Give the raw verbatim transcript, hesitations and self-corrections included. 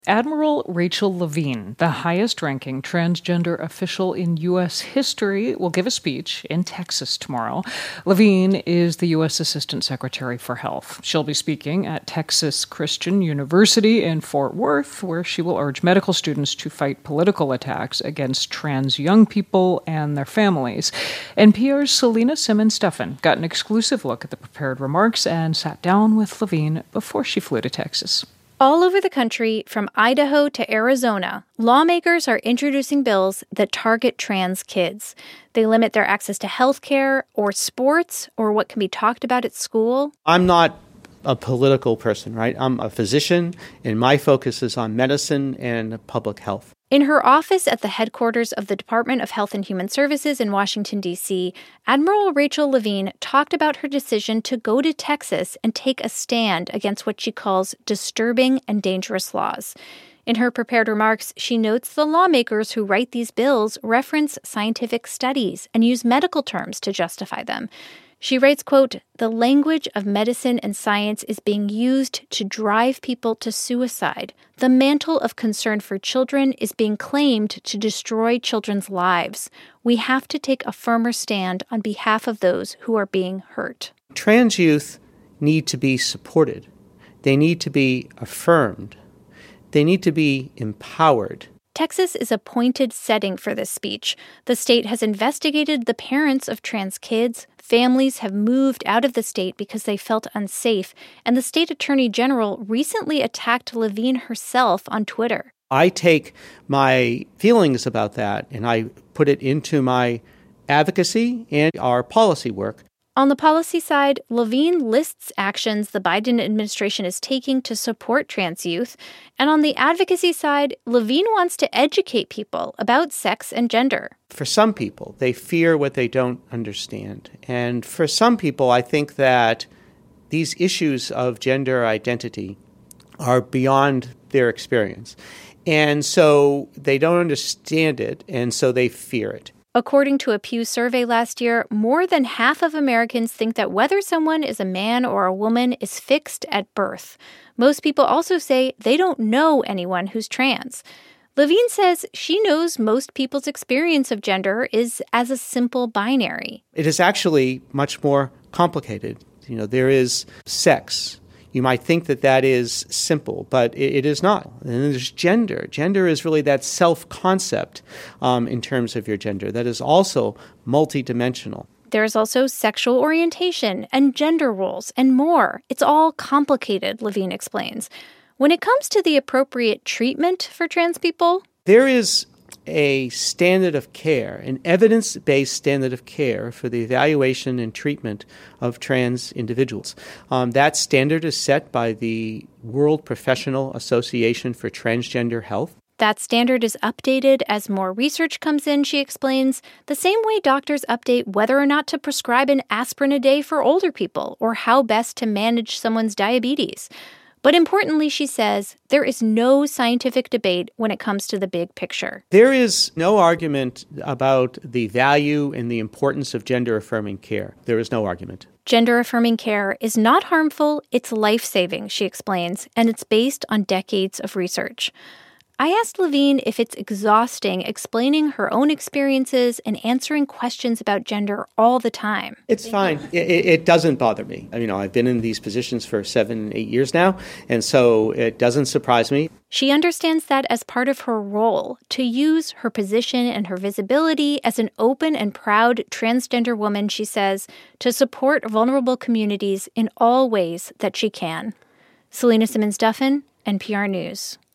Admiral Rachel Levine, the highest-ranking transgender official in U S history, will give a speech in Texas tomorrow. Levine is the U S Assistant Secretary for Health. She'll be speaking at Texas Christian University in Fort Worth, where she will urge medical students to fight political attacks against trans young people and their families. N P R's Selena Simmons-Duffin got an exclusive look at the prepared remarks and sat down with Levine before she flew to Texas. All over the country, from Idaho to Arizona, lawmakers are introducing bills that target trans kids. They limit their access to health care or sports or what can be talked about at school. I'm not a political person, right? I'm a physician, and my focus is on medicine and public health. In her office at the headquarters of the Department of Health and Human Services in Washington, D C, Admiral Rachel Levine talked about her decision to go to Texas and take a stand against what she calls disturbing and dangerous laws. In her prepared remarks, she notes the lawmakers who write these bills reference scientific studies and use medical terms to justify them. She writes, quote, "The language of medicine and science is being used to drive people to suicide. The mantle of concern for children is being claimed to destroy children's lives. We have to take a firmer stand on behalf of those who are being hurt." Trans youth need to be supported. They need to be affirmed. They need to be empowered. Texas is a pointed setting for this speech. The state has investigated the parents of trans kids. Families have moved out of the state because they felt unsafe. And the state attorney general recently attacked Levine herself on Twitter. I take my feelings about that and I put it into my advocacy and our policy work. On the policy side, Levine lists actions the Biden administration is taking to support trans youth. And on the advocacy side, Levine wants to educate people about sex and gender. For some people, they fear what they don't understand. And for some people, I think that these issues of gender identity are beyond their experience. And so they don't understand it, and so they fear it. According to a Pew survey last year, more than half of Americans think that whether someone is a man or a woman is fixed at birth. Most people also say they don't know anyone who's trans. Levine says she knows most people's experience of gender is as a simple binary. It is actually much more complicated. You know, there is sex. You might think that that is simple, but it, it is not. And then there's gender. Gender is really that self-concept um, in terms of your gender that is also multidimensional. There's also sexual orientation and gender roles and more. It's all complicated, Levine explains. When it comes to the appropriate treatment for trans people, there is a standard of care, an evidence-based standard of care for the evaluation and treatment of trans individuals. Um, that standard is set by the World Professional Association for Transgender Health. That standard is updated as more research comes in, she explains, the same way doctors update whether or not to prescribe an aspirin a day for older people or how best to manage someone's diabetes. But importantly, she says, there is no scientific debate when it comes to the big picture. There is no argument about the value and the importance of gender-affirming care. There is no argument. Gender-affirming care is not harmful, it's life-saving, she explains, and it's based on decades of research. I asked Levine if it's exhausting explaining her own experiences and answering questions about gender all the time. It's fine. It, it doesn't bother me. You know, I've been in these positions for seven, eight years now, and so it doesn't surprise me. She understands that as part of her role, to use her position and her visibility as an open and proud transgender woman, she says, to support vulnerable communities in all ways that she can. Selena Simmons-Duffin, N P R News.